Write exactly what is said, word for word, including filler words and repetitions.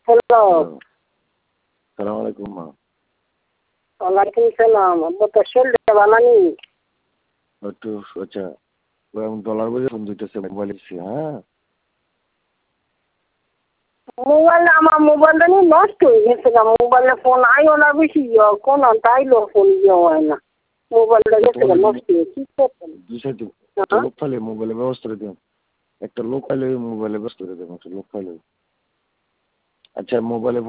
Hello. সালাম আলাইকুম মা। ওয়ালাইকুম সালাম। আব্বা তোর শরীরটা ভালো নেই? একটু আচ্ছা আমি ডলার বুঝে ফোন দিতেছে মোবাইল এসে হ্যাঁ। মোবাইল আমার মোবাইলটা নিয়ে নষ্ট হয়ে গেছে না, মোবাইলে ফোন আইও না বেশি কোন তাইলেও ফোন ইয়ে হয় না, মোবাইলটা গেছে গা নষ্ট হয়ে কি করতেন। দুই সাইডে একটা লোক পাইলে মোবাইলের ব্যবস্থা করে দিন, একটা লোক পাইলে মোবাইলের ব্যবস্থা করে দেবেন, একটা লোক পাইলে। আচ্ছা মোবাইলে